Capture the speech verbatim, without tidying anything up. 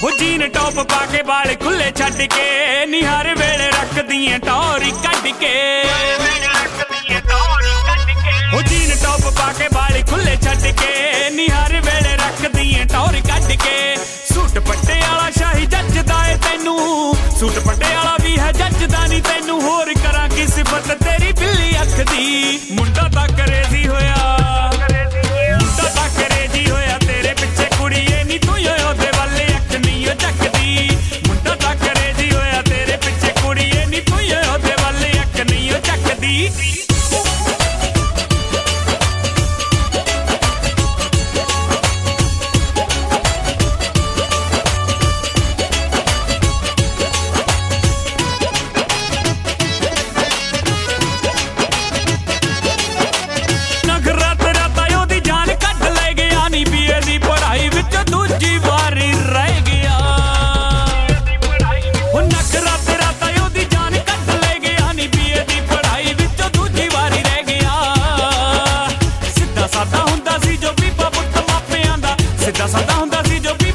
हो jean top पाके बाल खुले छड्ड के नी हर वेले रखदियां टौरी कड्ड के हो जीन टॉप पाके बाल खुले छड्ड के नी हर वेले रखदियां टौरी कड्ड के सूट पट्टे वाला शाही जचदा ए तैनू सूट पट्टे वाला भी है जचदा नी तैनू होर करां की सिफत तेरी बिल्ली अख दी मुंडा तां करेजी होया मुंडा तां करेजी होया तेरे पिछे कुड़ीए नी तू ओदे वाले अख नहीं झकदी मुंडा तां करेजी होया तेरे पिछे कुड़ीए नी तू ओदे वाले अख नहीं झकदी ਸਿੱਧਾ ਸਾਦਾ ਹੁੰਦਾ ਸੀ ਜੋ